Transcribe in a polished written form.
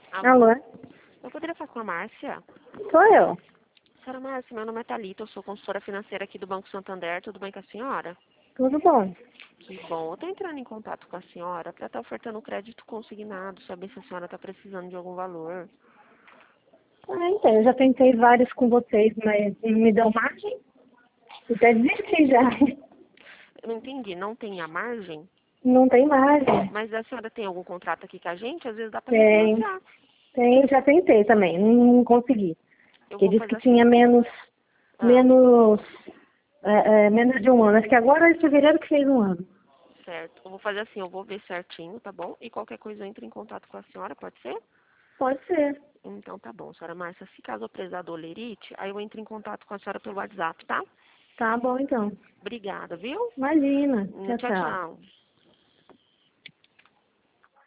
Alô? Alô? Eu poderia falar com a Márcia? Sou eu. Senhora Márcia, meu nome é Thalita, eu sou consultora financeira aqui do Banco Santander. Tudo bem com a senhora? Tudo bom? Que bom. Eu tô entrando em contato com a senhora para estar ofertando crédito consignado, saber se a senhora está precisando de algum valor. Então, eu já tentei vários com vocês, mas não me deu margem. Eu até desisti já. Eu não entendi, não tem a margem? Não tem margem. Mas a senhora tem algum contrato aqui com a gente? Às vezes dá para Tem, refinanciar. já tentei também, não consegui. Eu Porque vou disse que fazer tinha assim. Ah, menos, menos de um ano. Acho que agora é fevereiro que fez um ano. certo. Eu vou fazer assim, eu vou ver certinho, tá bom? E qualquer coisa eu entro em contato com a senhora, pode ser? Pode ser. Então tá bom, senhora Márcia. Se caso eu precisar do olerite, aí eu entro em contato com a senhora pelo WhatsApp, tá? Tá bom, então. Obrigada, viu? Imagina. Tchau, Tchau, tchau. tchau.